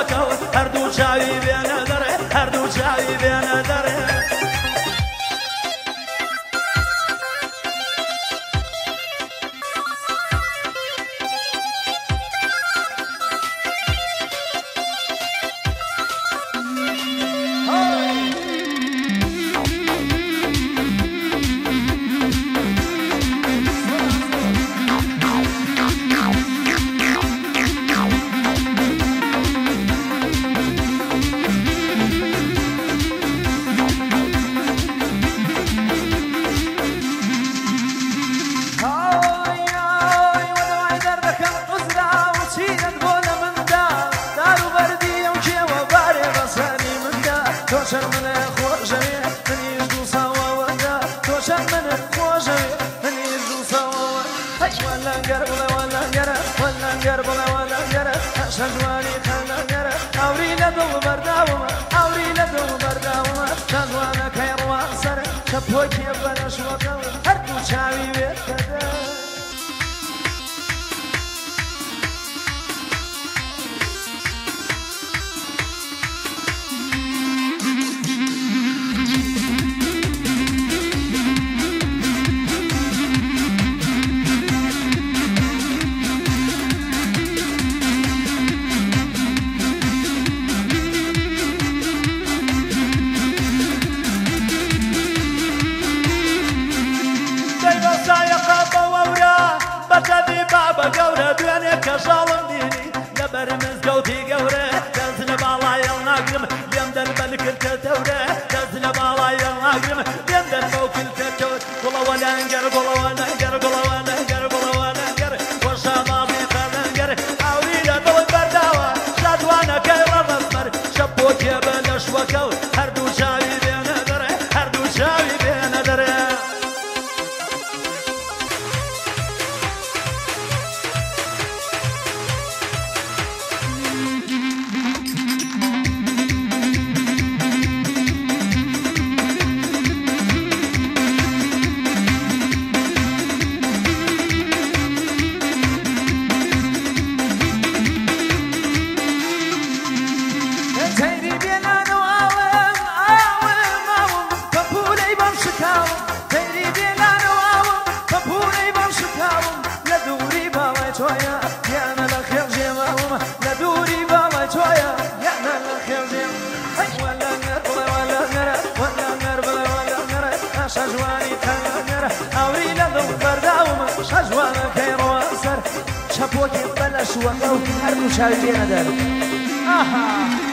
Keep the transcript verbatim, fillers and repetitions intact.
شوكو هردو شاوي بين دري هردو شاوي بين دري شجواني خلنجرة أوري لدو برداوما أوري لدو برداوما شجوانا كيروان سر شبوكي بلاش وطن هردو شاوي بيت كده بابا قورة دوانيك شالم ديني لبر مزقوتي قورة تزن بالا يلناقرم بيمدن بلكل تتورة تزن بالا يلناقرم بيمدن بوكل تتور قولا وننقر قولا وننقر قولا وننقر قولا وننقر والشماضي خلنقر أوري لدو البرداوة شادوانا كيرا الرسمر شبوك يبلش وكو هردو شاوي بين دري هردو شاوي بين دري شجواني خلنجرة أوري لدو برداوما شجوانا كيروان سر شبوكي بلاش وطن هردو شاوي بين دري آها